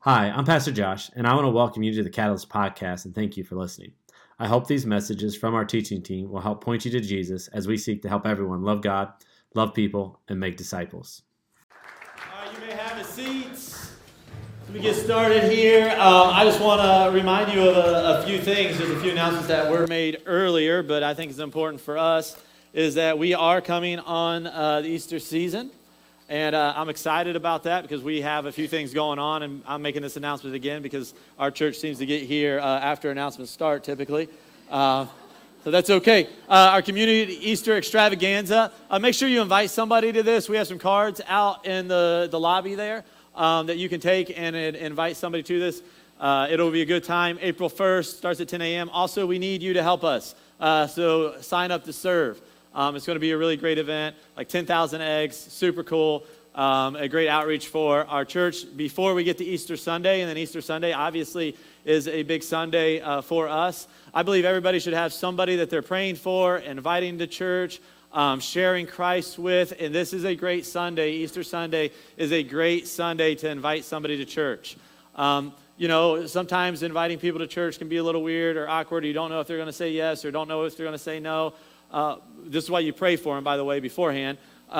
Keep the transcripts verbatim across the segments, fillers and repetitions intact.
Hi, I'm Pastor Josh, and I want to welcome you to the Catalyst Podcast and thank you for listening. I hope these messages from our teaching team will help point you to Jesus as we seek to help everyone love God, love people, and make disciples. All right, you may have a seat. As we get started here, um, I just want to remind you of a, a few things. There's a few announcements that were made earlier, but I think it's important for us, is that we are coming on uh, the Easter season. And uh, I'm excited about that because we have a few things going on, and I'm making this announcement again because our church seems to get here uh, after announcements start typically. Uh, so that's okay. Uh, our community Easter extravaganza. Uh, make sure you invite somebody to this. We have some cards out in the, the lobby there um, that you can take and, and invite somebody to this. Uh, it'll be a good time. April first starts at ten a.m. Also, we need you to help us. Uh, so sign up to serve. Um, it's going to be a really great event, like ten thousand eggs, super cool, um, a great outreach for our church before we get to Easter Sunday. And then Easter Sunday, obviously, is a big Sunday uh, for us. I believe everybody should have somebody that they're praying for, inviting to church, um, sharing Christ with. And this is a great Sunday. Easter Sunday is a great Sunday to invite somebody to church. Um, you know, sometimes inviting people to church can be a little weird or awkward. You don't know if they're going to say yes or don't know if they're going to say no. Uh, this is why you pray for them, by the way, beforehand.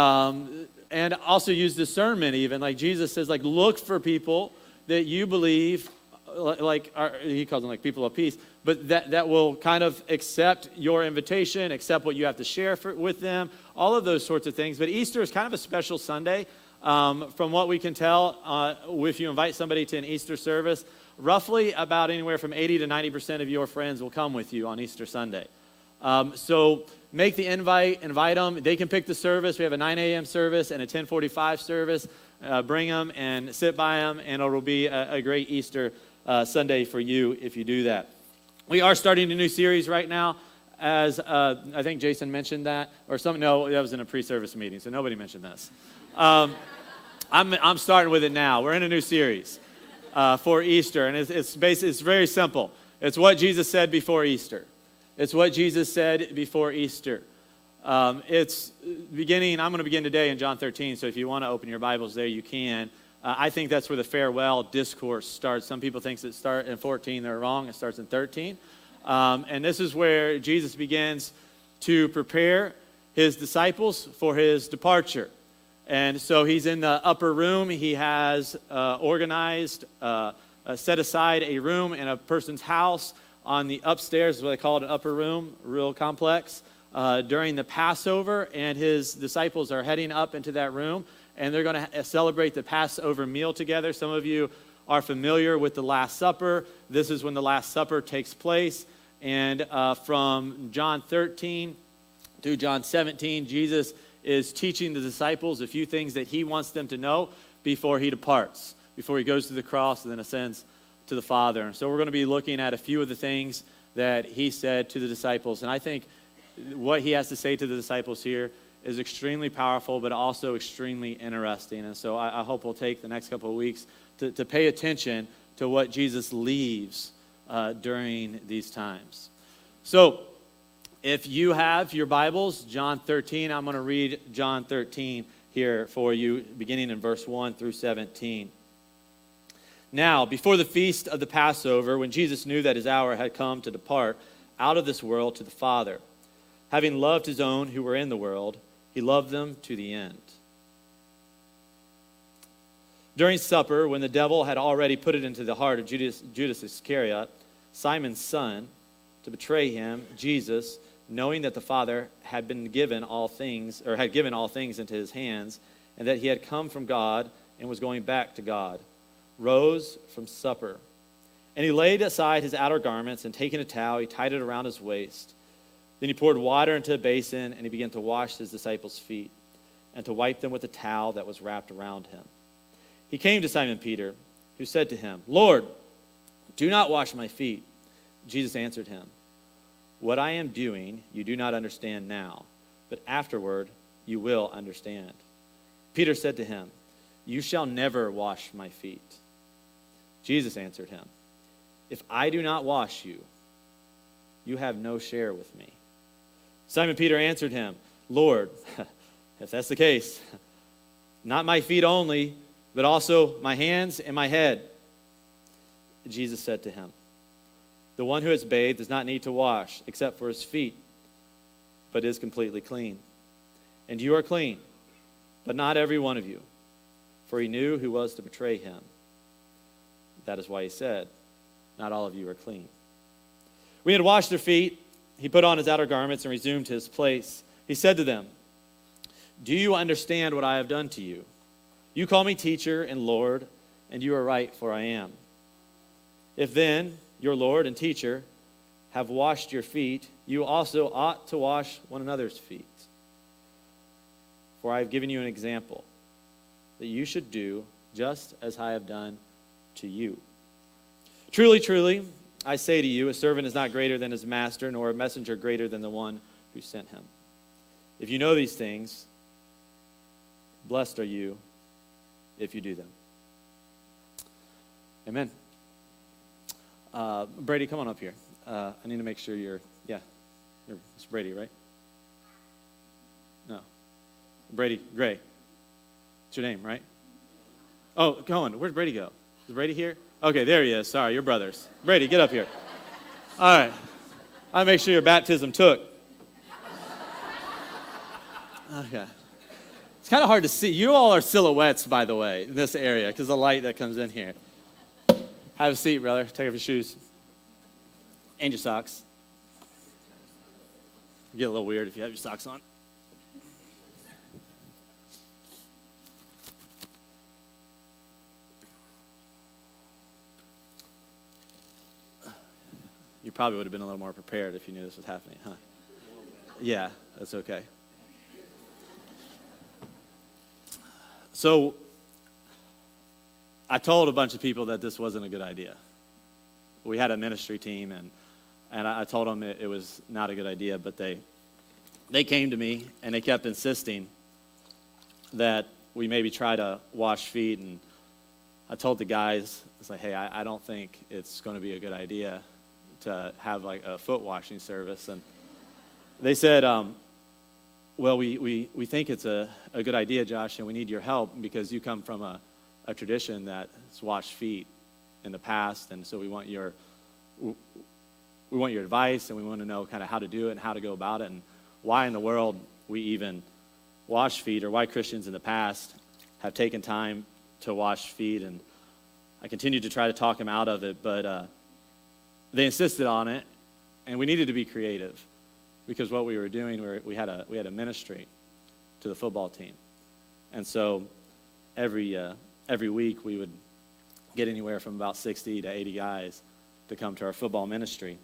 Um, and also use discernment even. Like Jesus says, like, look for people that you believe, like, are, he calls them like people of peace, but that, that will kind of accept your invitation, accept what you have to share for, with them, all of those sorts of things. But Easter is kind of a special Sunday. Um, from what we can tell, uh, if you invite somebody to an Easter service, roughly about anywhere from eighty to ninety percent of your friends will come with you on Easter Sunday. Um, so make the invite, invite them. They can pick the service. We have a nine a.m. service and a ten forty-five service. Uh, bring them and sit by them, and it will be a, a great Easter uh, Sunday for you if you do that. We are starting a new series right now, as uh, I think Jason mentioned that, or something. No, that was in a pre-service meeting, so nobody mentioned this. Um, I'm, I'm starting with it now. We're in a new series uh, for Easter, and it's, it's, basically, it's very simple. It's what Jesus said before Easter. It's what Jesus said before Easter. Um, it's beginning, I'm going to begin today in John thirteen, so if you want to open your Bibles there, you can. Uh, I think that's where the farewell discourse starts. Some people think it starts in fourteen. They're wrong. It starts in thirteen. Um, and this is where Jesus begins to prepare his disciples for his departure. And so he's in the upper room. He has uh, organized, uh, uh, set aside a room in a person's house. On the upstairs is what they call it, an upper room, real complex, uh, during the Passover, and his disciples are heading up into that room, and they're going to ha- celebrate the Passover meal together. Some of you are familiar with the Last Supper. This is when the Last Supper takes place, and uh, from John thirteen through John seventeen, Jesus is teaching the disciples a few things that he wants them to know before he departs, before he goes to the cross and then ascends to the Father. And so we're going to be looking at a few of the things that he said to the disciples. And I think what he has to say to the disciples here is extremely powerful, but also extremely interesting. And so I, I hope we'll take the next couple of weeks to, to pay attention to what Jesus leaves uh, during these times. So if you have your Bibles, John thirteen, I'm going to read John thirteen here for you, beginning in verse one through seventeen. Now, before the feast of the Passover, when Jesus knew that his hour had come to depart out of this world to the Father, having loved his own who were in the world, he loved them to the end. During supper, when the devil had already put it into the heart of Judas, Judas Iscariot, Simon's son, to betray him, Jesus, knowing that the Father had been given all things, or had given all things into his hands, and that he had come from God and was going back to God, rose from supper. And he laid aside his outer garments, and taking a towel, he tied it around his waist. Then he poured water into a basin, and he began to wash his disciples' feet, and to wipe them with a towel that was wrapped around him. He came to Simon Peter, who said to him, "Lord, do not wash my feet." Jesus answered him, "What I am doing you do not understand now, but afterward you will understand." Peter said to him, "You shall never wash my feet." Jesus answered him, "If I do not wash you, you have no share with me." Simon Peter answered him, "Lord, if that's the case, not my feet only, but also my hands and my head." Jesus said to him, "The one who is bathed does not need to wash except for his feet, but is completely clean. And you are clean, but not every one of you." For he knew who was to betray him. That is why he said, "Not all of you are clean." When he had washed their feet, he put on his outer garments and resumed his place. He said to them, "Do you understand what I have done to you? You call me teacher and Lord, and you are right, for I am. If then your Lord and teacher have washed your feet, you also ought to wash one another's feet. For I have given you an example, that you should do just as I have done to you. Truly, truly, I say to you, a servant is not greater than his master, nor a messenger greater than the one who sent him. If you know these things, blessed are you if you do them." Amen. Uh, Brady, come on up here. Uh, I need to make sure you're, yeah, you're, it's Brady, right? No. Brady Gray. It's your name, right? Oh, Cohen, where'd Brady go? Is Brady here? Okay, there he is. Sorry, you're brothers. Brady, get up here. All right. I'll make sure your baptism took. Okay. It's kind of hard to see. You all are silhouettes, by the way, in this area, because of the light that comes in here. Have a seat, brother. Take off your shoes. And your socks. It'll get a little weird if you have your socks on. You probably would have been a little more prepared if you knew this was happening, huh? Yeah, that's okay. So, I told a bunch of people that this wasn't a good idea. We had a ministry team, and, and I told them it, it was not a good idea, but they they came to me, and they kept insisting that we maybe try to wash feet, and I told the guys, I was like, hey, I, I don't think it's going to be a good idea to have like a foot washing service. And they said, um, well, we, we, we think it's a, a good idea, Josh, and we need your help because you come from a, a tradition that's washed feet in the past, and so we want your we want your advice, and we want to know kind of how to do it and how to go about it, and why in the world we even wash feet, or why Christians in the past have taken time to wash feet. And I continued to try to talk them out of it, but uh, they insisted on it, and we needed to be creative because what we were doing, we, were, we had a we had a ministry to the football team, and so every uh, every week we would get anywhere from about sixty to eighty guys to come to our football ministry.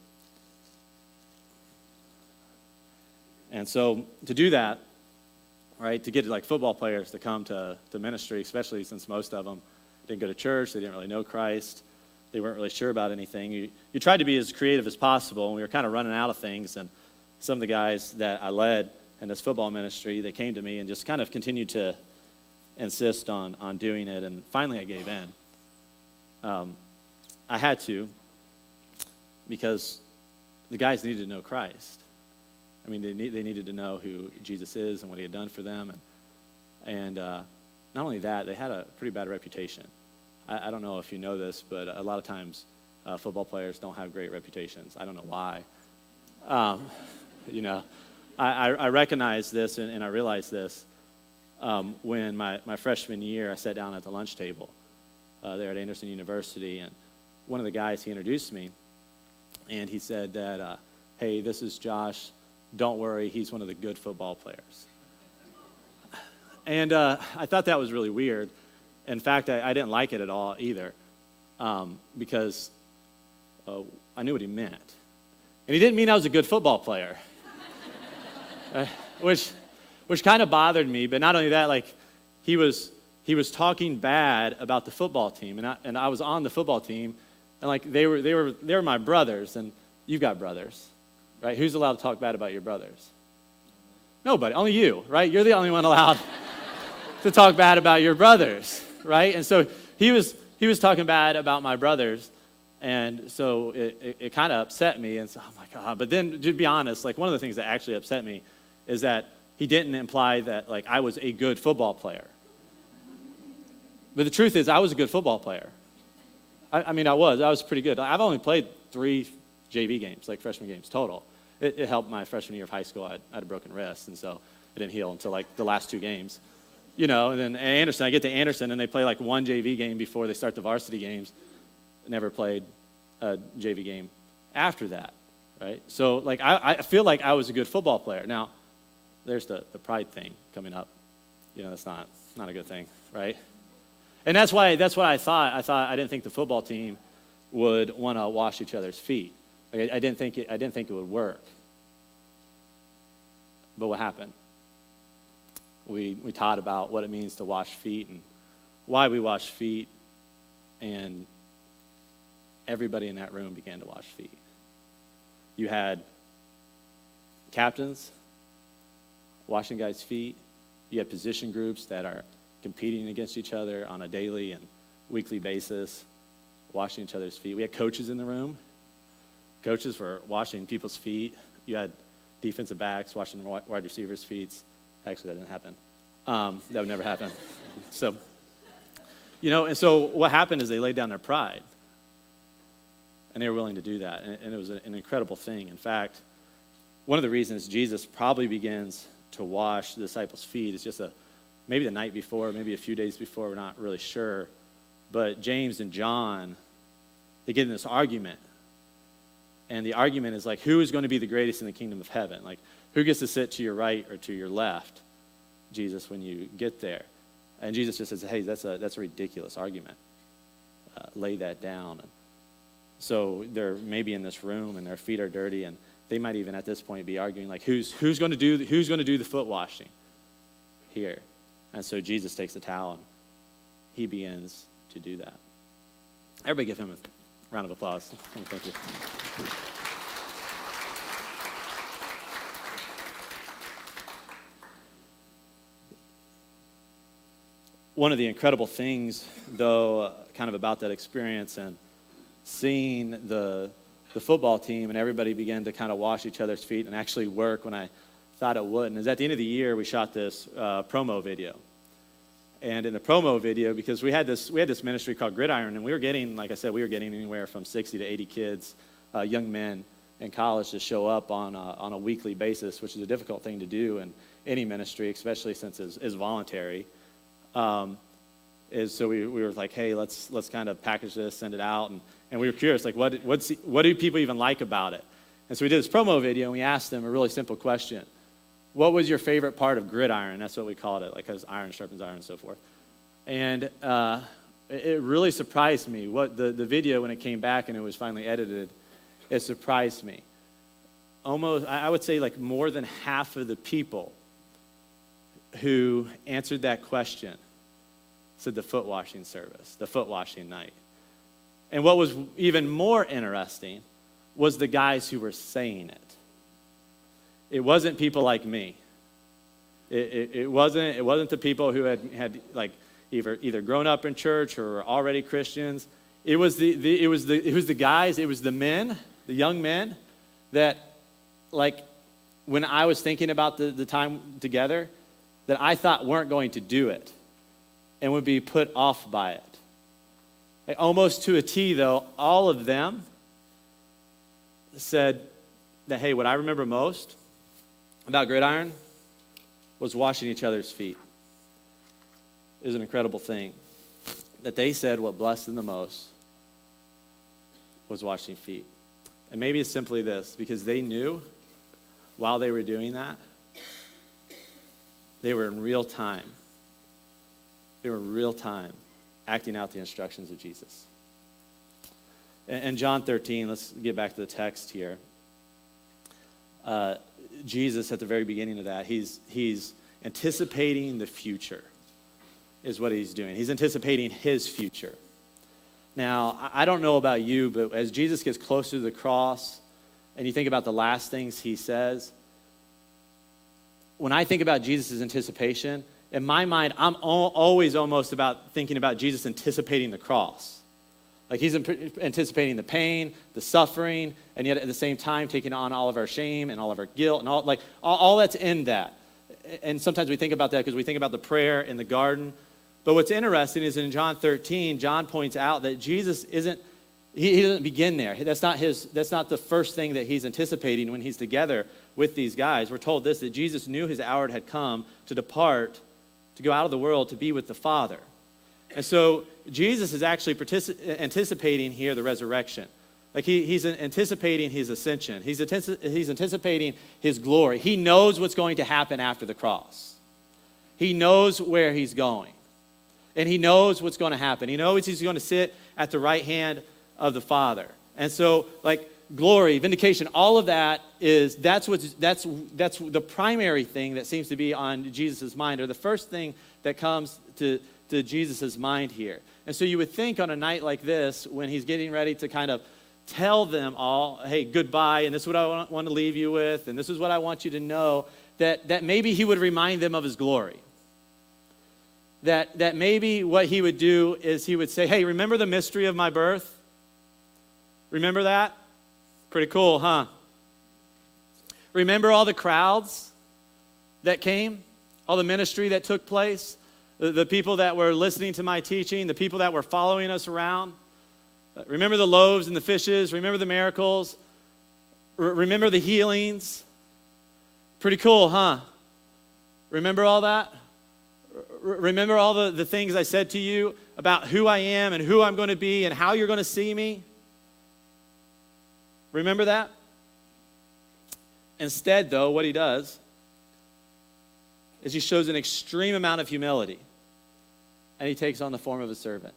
And so to do that, right, to get like football players to come to, to ministry, especially since most of them didn't go to church, they didn't really know Christ, they weren't really sure about anything. You, you tried to be as creative as possible, and we were kind of running out of things. And some of the guys that I led in this football ministry, they came to me and just kind of continued to insist on, on doing it. And finally I gave in. Um, I had to, because the guys needed to know Christ. I mean, they, need, they needed to know who Jesus is and what he had done for them. And, and uh, not only that, they had a pretty bad reputation. I, I don't know if you know this, but a lot of times uh, football players don't have great reputations. I don't know why. Um, you know, I, I, I recognize this and, and I realized this um, when my, my freshman year, I sat down at the lunch table uh, there at Anderson University, and one of the guys, he introduced me, and he said that, uh, hey, this is Josh. Don't worry, he's one of the good football players. And uh, I thought that was really weird. In fact, I, I didn't like it at all either, um, because uh, I knew what he meant. And he didn't mean I was a good football player, uh, which which kind of bothered me. But not only that, like he was he was talking bad about the football team, and I, and I was on the football team, and like they were they were they were my brothers, and you've got brothers. Right? Who's allowed to talk bad about your brothers? Nobody. Only you, right? You're the only one allowed to talk bad about your brothers, right? And so he was he was talking bad about my brothers, and so it, it, it kind of upset me. And so, oh my God. But then, to be honest, like one of the things that actually upset me is that he didn't imply that like I was a good football player. But the truth is, I was a good football player. I, I mean, I was. I was pretty good. I've only played three J V games, like freshman games total. It, it helped my freshman year of high school. I had, I had a broken wrist, and so it didn't heal until like the last two games. You know, and then Anderson, I get to Anderson, and they play like one J V game before they start the varsity games. Never played a J V game after that, right? So, like, I, I feel like I was a good football player. Now, there's the, the pride thing coming up. You know, that's not not a good thing, right? And that's why that's what I thought. I thought I didn't think the football team would want to wash each other's feet. Like, I, I didn't think it, I didn't think it would work. But what happened? We we taught about what it means to wash feet and why we wash feet, and everybody in that room began to wash feet. You had captains washing guys' feet. You had position groups that are competing against each other on a daily and weekly basis, washing each other's feet. We had coaches in the room. Coaches were washing people's feet. You had defensive backs washing wide receivers' feet. Actually, that didn't happen. Um, that would never happen. So, you know, and so what happened is they laid down their pride. And they were willing to do that. And, and it was a, an incredible thing. In fact, one of the reasons Jesus probably begins to wash the disciples' feet is just a maybe the night before, maybe a few days before, we're not really sure. But James and John, they get in this argument. And the argument is like, who is going to be the greatest in the kingdom of heaven? Like, who gets to sit to your right or to your left, Jesus, when you get there? And Jesus just says, hey, that's a that's a ridiculous argument. Uh, lay that down. And so they're maybe in this room and their feet are dirty, and they might even at this point be arguing like, who's who's going to do who's going to do the foot washing here? And so Jesus takes the towel and he begins to do that. Everybody give him a round of applause. Thank you. One of the incredible things, though, uh, kind of about that experience and seeing the the football team and everybody began to kind of wash each other's feet and actually work when I thought it wouldn't, is at the end of the year we shot this uh, promo video. And in the promo video, because we had this we had this ministry called Gridiron, and we were getting, like I said, we were getting anywhere from sixty to eighty kids, uh, young men in college to show up on a, on a weekly basis, which is a difficult thing to do in any ministry, especially since it's, it's voluntary. Um, is so we, we were like, hey, let's let's kind of package this, send it out, and, and we were curious, like, what what's what do people even like about it? And so we did this promo video, and we asked them a really simple question: what was your favorite part of Gridiron? That's what we called it, like, because iron sharpens iron and so forth. And uh, it, it really surprised me. What the the video, when it came back and it was finally edited, it surprised me. Almost, I would say, like more than half of the people who answered that question said the foot washing service, the foot washing night. And what was even more interesting was the guys who were saying it. It wasn't people like me. It, it, it wasn't it wasn't the people who had had like either either grown up in church or were already Christians. It was the, the it was the it was the guys, it was the men, the young men that, like, when I was thinking about the, the time together, that I thought weren't going to do it and would be put off by it. Like, almost to a T, though, all of them said that, hey, what I remember most about Gridiron was washing each other's feet. It was an incredible thing. That they said what blessed them the most was washing feet. And maybe it's simply this, because they knew while they were doing that, they were in real time. They were in real time acting out the instructions of Jesus. In John thirteen, let's get back to the text here. Uh, Jesus, at the very beginning of that, he's he's anticipating the future, is what he's doing. He's anticipating his future. Now, I don't know about you, but as Jesus gets closer to the cross, and you think about the last things he says, when I think about Jesus' anticipation, in my mind, I'm al- always almost about thinking about Jesus anticipating the cross. Like, he's imp- anticipating the pain, the suffering, and yet at the same time taking on all of our shame and all of our guilt and all, like, all, all that's in that. And sometimes we think about that because we think about the prayer in the garden But what's interesting is in John thirteen, John points out that Jesus isn't, he, he doesn't begin there. That's not his, that's not the first thing that he's anticipating when he's together with these guys. We're told this, that Jesus knew his hour had come to depart, to go out of the world, to be with the Father. And so Jesus is actually particip- anticipating here the resurrection. Like he, he's anticipating his ascension. He's, antici- he's anticipating his glory. He knows what's going to happen after the cross. He knows where he's going. And he knows what's going to happen. He knows he's going to sit at the right hand of the Father. And so, like, glory, vindication, all of that is, that's what's, that's, that's the primary thing that seems to be on Jesus' mind, or the first thing that comes to, to Jesus' mind here. And so you would think on a night like this, when he's getting ready to kind of tell them all, hey, goodbye, and this is what I want, want to leave you with, and this is what I want you to know, that, that maybe he would remind them of his glory. That, that maybe what he would do is he would say, hey, remember the mystery of my birth? Remember that? Pretty cool, huh? Remember all the crowds that came? All the ministry that took place? The, the people that were listening to my teaching? The people that were following us around? Remember the loaves and the fishes? Remember the miracles? R- remember the healings? Pretty cool, huh? Remember all that? Remember all the, the things I said to you about who I am and who I'm going to be and how you're going to see me? Remember that? Instead, though, what he does is he shows an extreme amount of humility, and he takes on the form of a servant.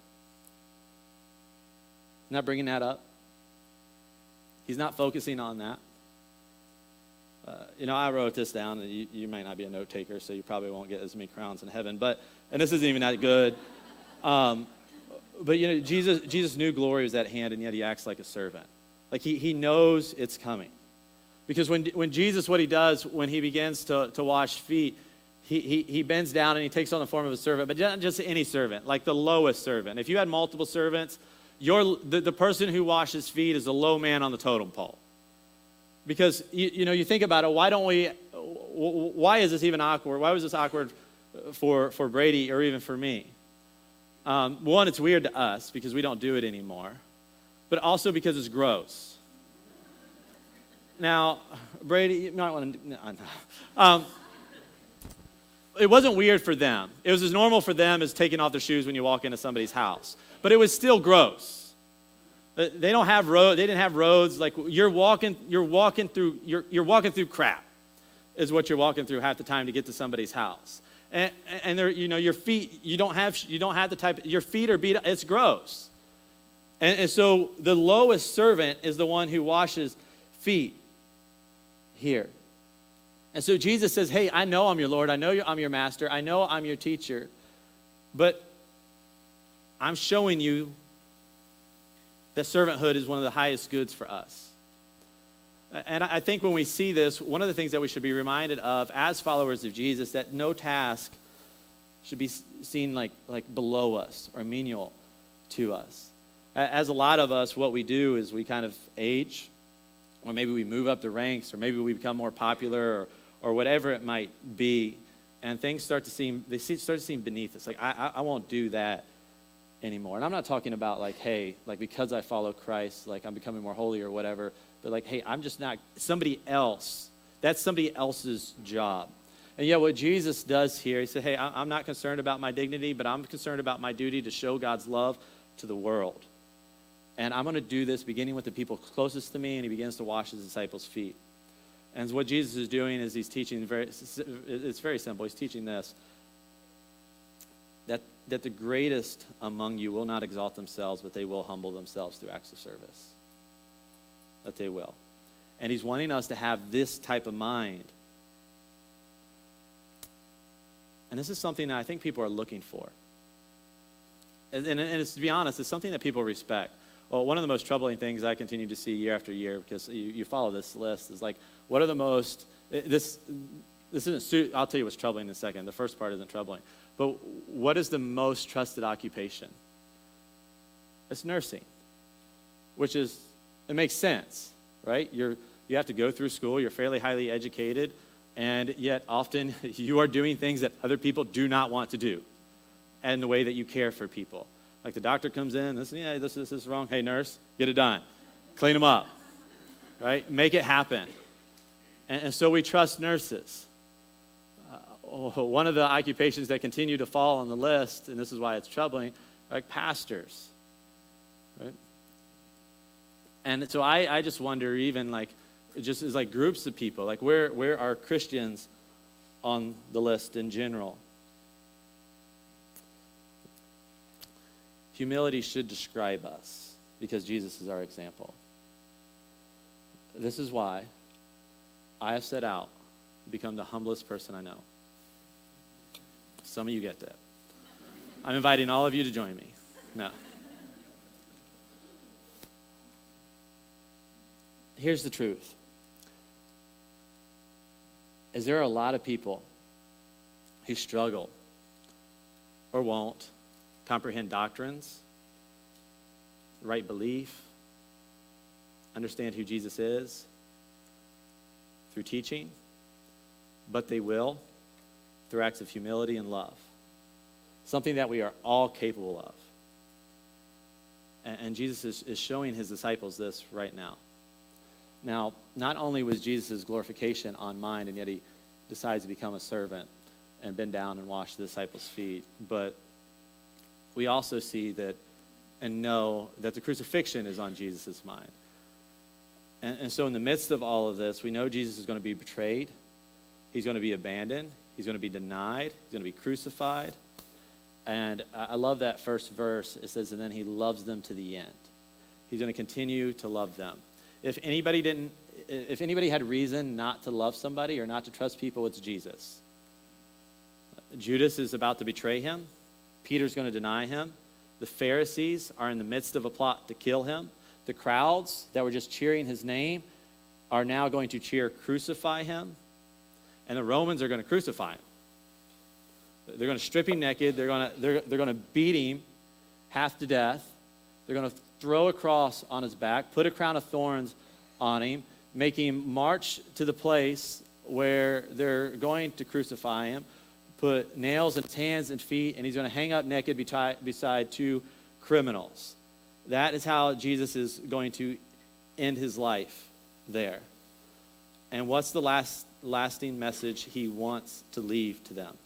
Not bringing that up. He's not focusing on that. Uh, you know, I wrote this down, and you, you might not be a note taker, so you probably won't get as many crowns in heaven. But and this isn't even that good. Um, but you know, Jesus Jesus knew glory was at hand, and yet he acts like a servant. Like he he knows it's coming, because when when Jesus, what he does when he begins to to wash feet, he he he bends down and he takes on the form of a servant, but not just any servant, like the lowest servant. If you had multiple servants, your the, the person who washes feet is a low man on the totem pole. Because, you, you know, you think about it, why don't we, why is this even awkward? Why was this awkward for, for Brady or even for me? Um, one, it's weird to us because we don't do it anymore. But also because it's gross. Now, Brady, you might want to, no, no. Um, it wasn't weird for them. It was as normal for them as taking off their shoes when you walk into somebody's house. But it was still gross. They don't have road. They didn't have roads. Like you're walking, you're walking through, you're you're walking through crap, is what you're walking through half the time to get to somebody's house. And and there, you know, your feet, you don't have, you don't have the type. Your feet are beat up. It's gross. And, and so the lowest servant is the one who washes feet here. And so Jesus says, "Hey, I know I'm your Lord. I know you're, I'm your master. I know I'm your teacher, but I'm showing you that servanthood is one of the highest goods for us." And I think when we see this, one of the things that we should be reminded of as followers of Jesus, that no task should be seen like, like below us or menial to us. As a lot of us, what we do is we kind of age, or maybe we move up the ranks, or maybe we become more popular, or, or whatever it might be, and things start to seem, they start to seem beneath us. Like, I, I won't do that anymore. And I'm not talking about like, hey, like because I follow Christ, like I'm becoming more holy or whatever, but like, hey, I'm just not somebody else. That's somebody else's job. And yet what Jesus does here, he said, hey, I'm not concerned about my dignity, but I'm concerned about my duty to show God's love to the world. And I'm going to do this beginning with the people closest to me, and he begins to wash his disciples' feet. And what Jesus is doing is he's teaching, very, it's very simple. He's teaching this, that that the greatest among you will not exalt themselves, but they will humble themselves through acts of service. That they will. And he's wanting us to have this type of mind. And this is something that I think people are looking for. And, and, and it's, to be honest, it's something that people respect. Well, one of the most troubling things I continue to see year after year, because you, you follow this list, is like, what are the most, this, this isn't, I'll tell you what's troubling in a second. The first part isn't troubling. But what is the most trusted occupation? It's nursing, which is, it makes sense, right? You're, you have to go through school, you're fairly highly educated, and yet often you are doing things that other people do not want to do. and the way that you care for people. Like the doctor comes in, this, yeah, this, this is wrong. Hey, nurse, get it done. Clean them up, right? Make it happen. And, and so we trust nurses. Uh, oh, one of the occupations that continue to fall on the list, and this is why it's troubling, like pastors, right? And so I, I just wonder, even like, just as like groups of people, like where, where are Christians on the list in general? Humility should describe us because Jesus is our example. This is why I have set out to become the humblest person I know. Some of you get that. I'm inviting all of you to join me. No. Here's the truth. Is there are a lot of people who struggle or won't comprehend doctrines, right belief, understand who Jesus is through teaching, but they will through acts of humility and love, something that we are all capable of. And, and Jesus is, is showing his disciples this right now. Now, not only was Jesus' glorification on mind, and yet he decides to become a servant and bend down and wash the disciples' feet, but we also see that and know that the crucifixion is on Jesus' mind. And, and so in the midst of all of this, we know Jesus is going to be betrayed. He's going to be abandoned. He's going to be denied. He's going to be crucified. And I love that first verse. It says, and then he loves them to the end. He's going to continue to love them. If anybody didn't, if anybody had reason not to love somebody or not to trust people, it's Jesus. Judas is about to betray him. Peter's going to deny him. The Pharisees are in the midst of a plot to kill him. The crowds that were just cheering his name are now going to cheer, crucify him. And the Romans are going to crucify him. They're going to strip him naked. They're going to, they're, they're going to beat him half to death. They're going to throw a cross on his back, put a crown of thorns on him, make him march to the place where they're going to crucify him, put nails in his hands and feet, and he's going to hang up naked beside two criminals. That is how Jesus is going to end his life there. And what's the last lasting message he wants to leave to them?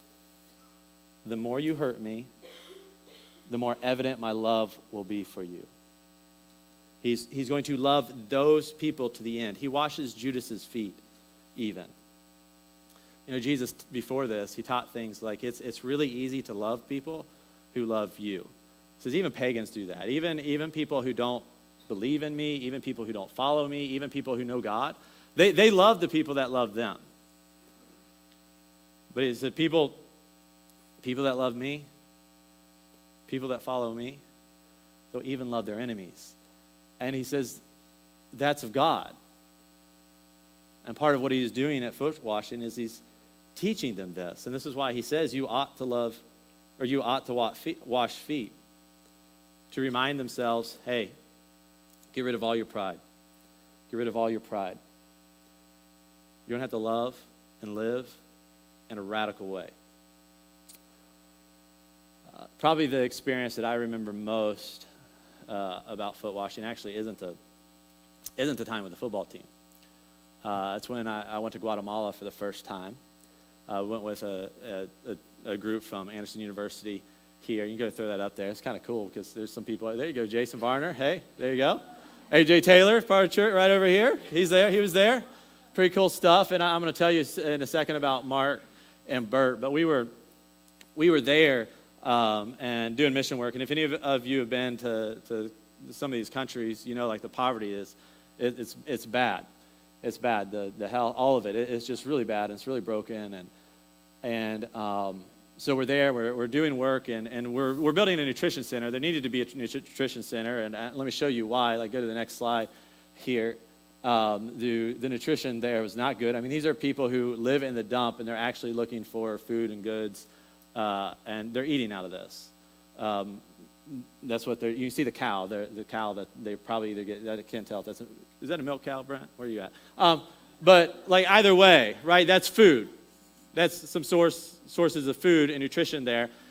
The more you hurt me, the more evident my love will be for you. He's, he's going to love those people to the end. He washes Judas's feet even. You know, Jesus, before this, he taught things like it's it's really easy to love people who love you. He says even pagans do that. Even, even people who don't believe in me, even people who don't follow me, even people who know God, they, they love the people that love them. But he said people, people that love me, people that follow me, they'll even love their enemies. And he says that's of God. And part of what he's doing at foot washing is he's teaching them this. And this is why he says you ought to love, or you ought to wash feet. To remind themselves, hey, get rid of all your pride. Get rid of all your pride. You don't have to love and live in a radical way. Uh, probably the experience that I remember most uh, about foot washing actually isn't the, isn't the time with the football team. Uh, it's when I, I went to Guatemala for the first time. I uh, went with a, a, a group from Anderson University here. You can go throw that up there. It's kind of cool because there's some people. There you go, Jason Varner. Hey, there you go. A J Taylor, part of church, right over here. He's there. He was there. Pretty cool stuff. And I'm going to tell you in a second about Mark and Bert. But we were we were there um, and doing mission work. And if any of you have been to, to some of these countries, you know, like the poverty is, it, it's it's bad. It's bad. The the hell, all of it. it. It's just really bad. And it's really broken. And and um, so we're there. We're we're doing work, and, and we're we're building a nutrition center. There needed to be a nutrition center, and uh, let me show you why. Like, go to the next slide here. Um, the the nutrition there was not good. I mean, these are people who live in the dump, and they're actually looking for food and goods, uh, and they're eating out of this. Um, that's what they're. You can see the cow. The the cow that they probably either get. I can't tell if that's a, is that a milk cow, Brent? Where are you at? Um, but like either way, right? That's food. That's some source sources of food and nutrition there.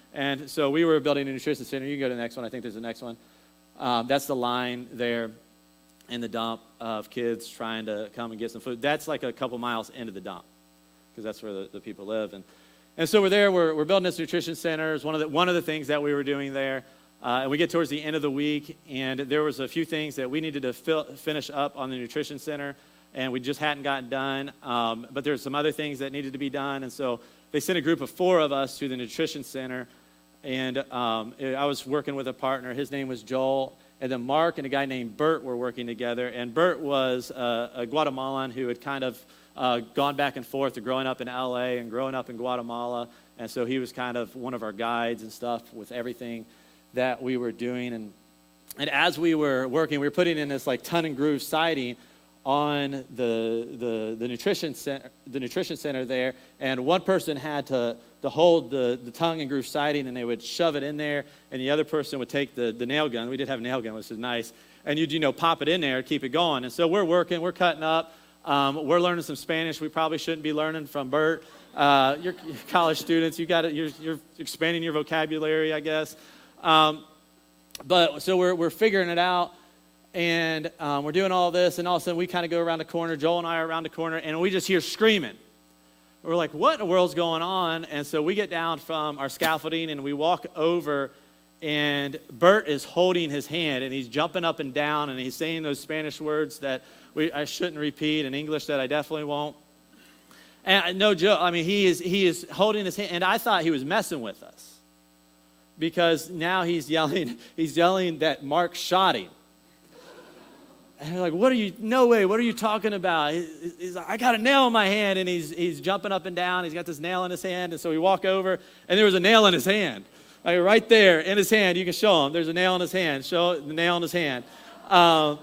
And so we were building a nutrition center. You can go to the next one. I think there's the next one. Um, that's the line there in the dump of kids trying to come and get some food. That's like a couple miles into the dump because that's where the, the people live. And and so we're there. We're, we're building this nutrition center. It's one of the, one of the things that we were doing there. Uh, and we get towards the end of the week, and there was a few things that we needed to fill, finish up on the nutrition center, and we just hadn't gotten done. Um, but there's some other things that needed to be done. And so they sent a group of four of us to the nutrition center. And um, I was working with a partner. His name was Joel. And then Mark and a guy named Bert were working together. And Bert was uh, a Guatemalan who had kind of uh, gone back and forth to growing up in L A and growing up in Guatemala. And so he was kind of one of our guides and stuff with everything that we were doing. And and as we were working, we were putting in this like ton and groove siding on the the the nutrition center, the nutrition center there. And one person had to to hold the, the tongue and groove siding, and they would shove it in there, and the other person would take the, the nail gun. We did have a nail gun, which is nice. And you'd, you know, pop it in there, keep it going. And so we're working, we're cutting up. Um, we're learning some Spanish we probably shouldn't be learning from Bert. Uh, you're, you're college students. You got it. You're, you're expanding your vocabulary, I guess. Um, but so we're we're figuring it out, and um, we're doing all this, and all of a sudden we kind of go around the corner. Joel and I are around the corner, and we just hear screaming. We're like, what in the world's going on? And so we get down from our scaffolding, and we walk over, and Bert is holding his hand, and he's jumping up and down, and he's saying those Spanish words that we I shouldn't repeat, in English that I definitely won't. And no joke, I mean, he is he is holding his hand, and I thought he was messing with us because now he's yelling, he's yelling that Mark shot him. And they're like, what are you, no way, what are you talking about? He's, he's like, I got a nail in my hand, and he's he's jumping up and down. He's got this nail in his hand, and so we walk over, and there was a nail in his hand. Like right there in his hand, you can show him. There's a nail in his hand. Show the nail in his hand. Um,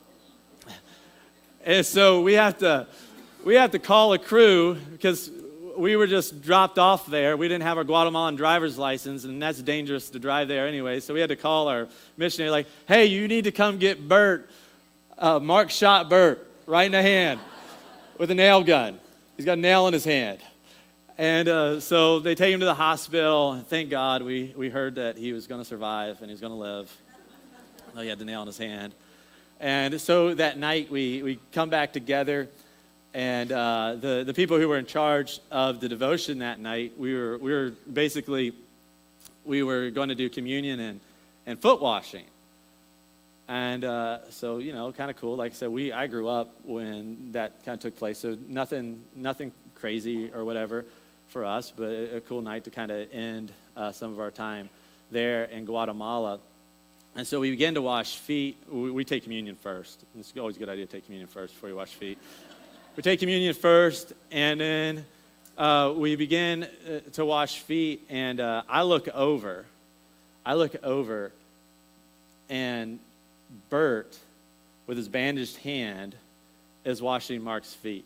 and so we have to, we have to call a crew because we were just dropped off there. We didn't have our Guatemalan driver's license, and that's dangerous to drive there anyway. So we had to call our missionary, like, hey, you need to come get Bert. Uh, Mark shot Bert right in the hand with a nail gun. He's got a nail in his hand. And uh, so they take him to the hospital. And thank God we, we heard that he was going to survive and he was going to live. Though he had the nail in his hand. And so that night we, we come back together. And uh, the, the people who were in charge of the devotion that night, we were we were basically, we were going to do communion and, and foot washing. And uh, so, you know, kind of cool. Like I said, we I grew up when that kind of took place, so nothing nothing crazy or whatever for us, but a, a cool night to kind of end uh, some of our time there in Guatemala. And so we begin to wash feet. We, we take communion first. It's always a good idea to take communion first before you wash feet. We take communion first, and then uh, we begin uh, to wash feet, and uh, I look over. I look over, and Bert, with his bandaged hand, is washing Mark's feet.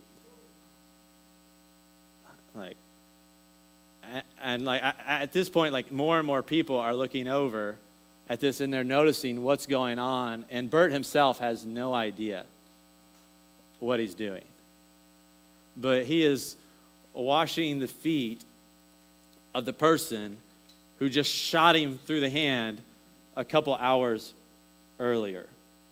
Like, and like at this point, like more and more people are looking over at this, and they're noticing what's going on. And Bert himself has no idea what he's doing, but he is washing the feet of the person who just shot him through the hand a couple hours earlier.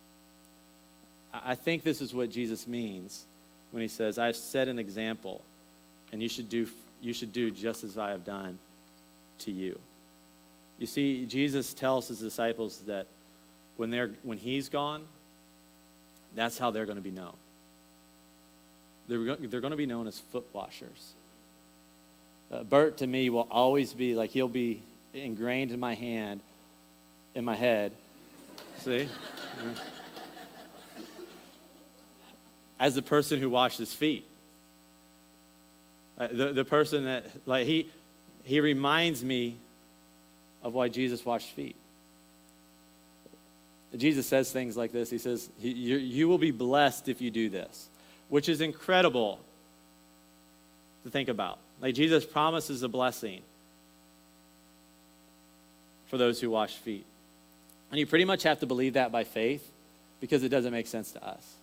I think this is what Jesus means when he says, I've set an example, and you should do you should do just as I have done to you. You see, Jesus tells his disciples that when they're when he's gone, that's how they're going to be known. They're, they're going to be known as foot washers. Uh, Bert, to me, will always be like, he'll be ingrained in my hand, in my head. See? As the person who washed his feet. Uh, the, the person that, like, he he reminds me of why Jesus washed feet. Jesus says things like this. He says, you, you will be blessed if you do this, which is incredible to think about. Like, Jesus promises a blessing for those who wash feet. And you pretty much have to believe that by faith because it doesn't make sense to us.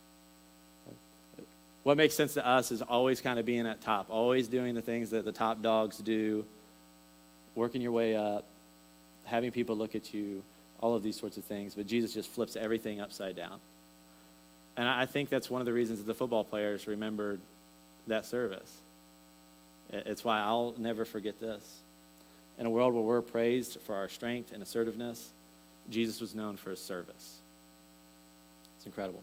What makes sense to us is always kind of being at top, always doing the things that the top dogs do, working your way up, having people look at you, all of these sorts of things. But Jesus just flips everything upside down. And I think that's one of the reasons that the football players remembered that service. It's why I'll never forget this. In a world where we're praised for our strength and assertiveness, Jesus was known for his service. It's incredible.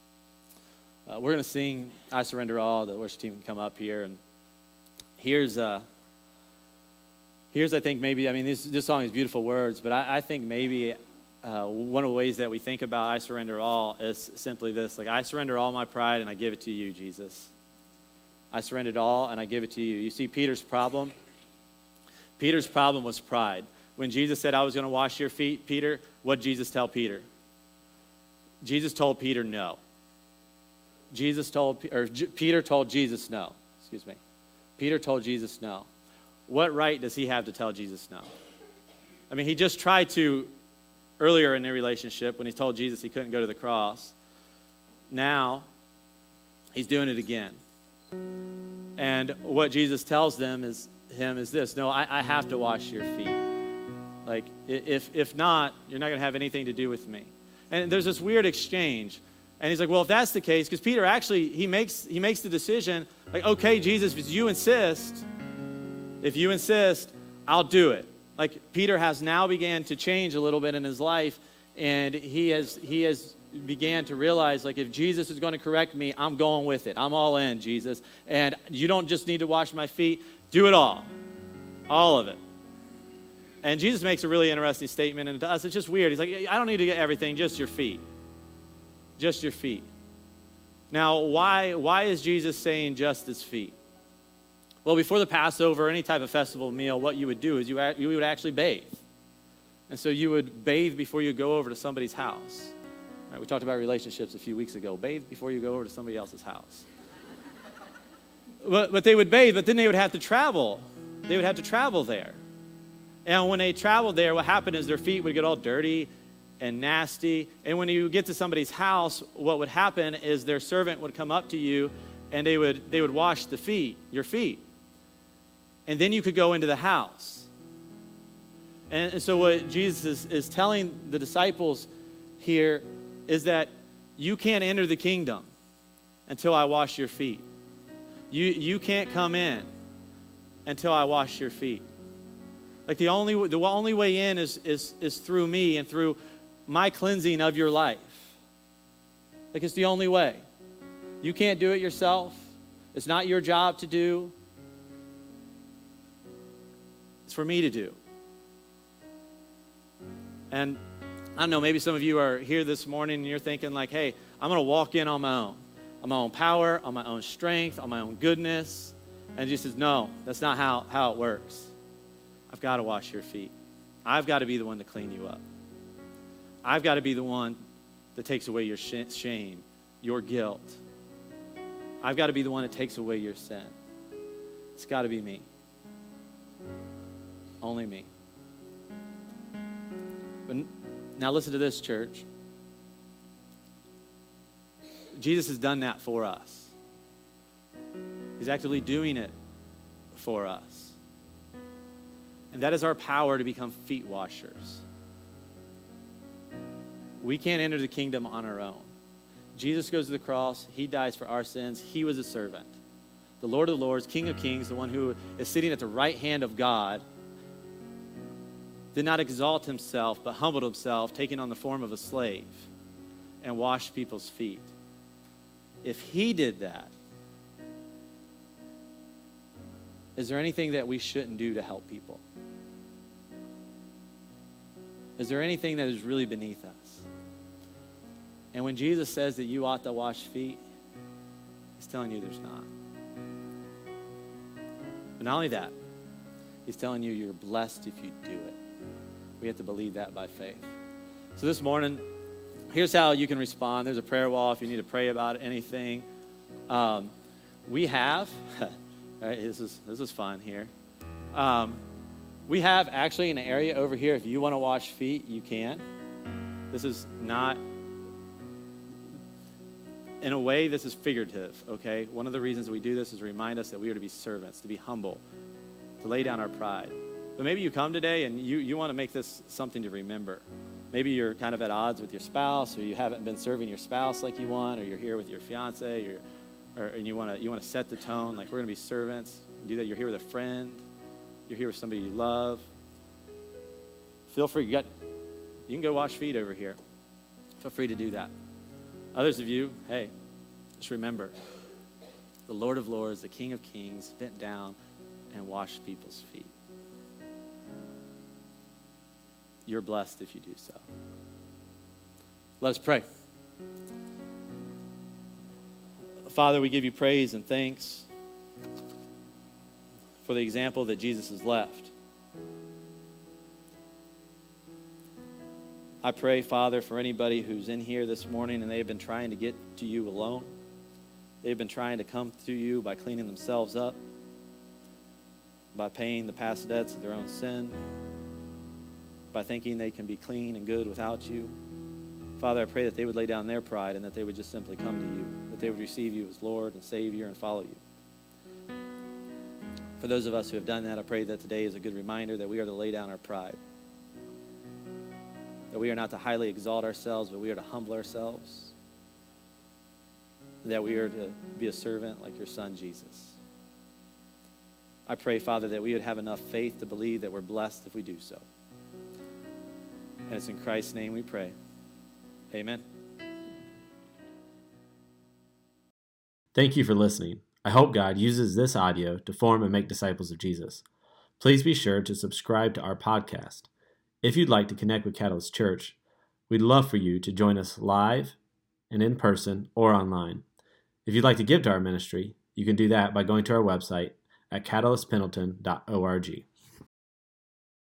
Uh, we're going to sing I Surrender All. The worship team can come up here. And here's, uh, here's I think, maybe, I mean, this, this song has beautiful words, but I, I think maybe uh, one of the ways that we think about I Surrender All is simply this. Like, I surrender all my pride and I give it to you, Jesus. I surrender it all and I give it to you. You see, Peter's problem? Peter's problem was pride. When Jesus said, I was going to wash your feet, Peter, what did Jesus tell Peter? Jesus told Peter no. Jesus told, or J- Peter told Jesus no. Excuse me. Peter told Jesus no. What right does he have to tell Jesus no? I mean, he just tried to earlier in their relationship when he told Jesus he couldn't go to the cross. Now, he's doing it again. And what Jesus tells them is him is this: no, I, I have to wash your feet. Like, if if not, you're not going to have anything to do with me. And there's this weird exchange. And he's like, well, if that's the case, because Peter actually, he makes he makes the decision, like, okay, Jesus, if you insist, if you insist, I'll do it. Like, Peter has now began to change a little bit in his life, and he has he has began to realize, like, if Jesus is going to correct me, I'm going with it. I'm all in, Jesus. And you don't just need to wash my feet. Do it all. All of it. And Jesus makes a really interesting statement, and to us, it's just weird. He's like, I don't need to get everything, just your feet. Just your feet. Now, why, why is Jesus saying just his feet? Well, before the Passover, any type of festival meal, what you would do is you, you would actually bathe. And so you would bathe before you go over to somebody's house. Right, we talked about relationships a few weeks ago. Bathe before you go over to somebody else's house. but, but they would bathe, but then they would have to travel. They would have to travel there. And when they traveled there, what happened is their feet would get all dirty and nasty. And when you get to somebody's house, what would happen is their servant would come up to you and they would they would wash the feet, your feet. And then you could go into the house. And, and so what Jesus is, is telling the disciples here is that you can't enter the kingdom until I wash your feet. You you can't come in until I wash your feet. Like the only the only way in is is is through me and through my cleansing of your life. Like, it's the only way. You can't do it yourself. It's not your job to do. It's for me to do. And I don't know, maybe some of you are here this morning and you're thinking like, hey, I'm going to walk in on my own. On my own power, on my own strength, on my own goodness. And Jesus says, no, that's not how, how it works. I've got to wash your feet. I've got to be the one to clean you up. I've got to be the one that takes away your sh- shame, your guilt. I've got to be the one that takes away your sin. It's got to be me. Only me. But now listen to this, church. Jesus has done that for us. He's actively doing it for us. And that is our power to become feet washers. We can't enter the kingdom on our own. Jesus goes to the cross. He dies for our sins. He was a servant. The Lord of the Lords, King of Kings, the one who is sitting at the right hand of God, did not exalt himself, but humbled himself, taking on the form of a slave, and washed people's feet. If he did that, is there anything that we shouldn't do to help people? Is there anything that is really beneath us? And when Jesus says that you ought to wash feet, he's telling you there's not. But not only that, he's telling you you're blessed if you do it. We have to believe that by faith. So this morning, here's how you can respond. There's a prayer wall if you need to pray about anything. Um, we have, all right, this is this is fun here. Um, we have actually an area over here. If you want to wash feet, you can. This is not, in a way, this is figurative, okay? One of the reasons we do this is to remind us that we are to be servants, to be humble, to lay down our pride. But maybe you come today and you, you want to make this something to remember. Maybe you're kind of at odds with your spouse, or you haven't been serving your spouse like you want, or you're here with your fiance, or, or and you want to you want to set the tone, like we're going to be servants. Do that. You're here with a friend. You're here with somebody you love. Feel free. You got. You can go wash feet over here. Feel free to do that. Others of you, hey, just remember, the Lord of Lords, the King of Kings, bent down and washed people's feet. You're blessed if you do so. Let us pray. Father, we give you praise and thanks for the example that Jesus has left. I pray, Father, for anybody who's in here this morning and they've been trying to get to you alone. They've been trying to come to you by cleaning themselves up, by paying the past debts of their own sin, by thinking they can be clean and good without you. Father, I pray that they would lay down their pride and that they would just simply come to you, that they would receive you as Lord and Savior and follow you. For those of us who have done that, I pray that today is a good reminder that we are to lay down our pride, that we are not to highly exalt ourselves, but we are to humble ourselves, that we are to be a servant like your Son, Jesus. I pray, Father, that we would have enough faith to believe that we're blessed if we do so. And it's in Christ's name we pray. Amen. Thank you for listening. I hope God uses this audio to form and make disciples of Jesus. Please be sure to subscribe to our podcast. If you'd like to connect with Catalyst Church, we'd love for you to join us live and in person or online. If you'd like to give to our ministry, you can do that by going to our website at catalyst pendleton dot org.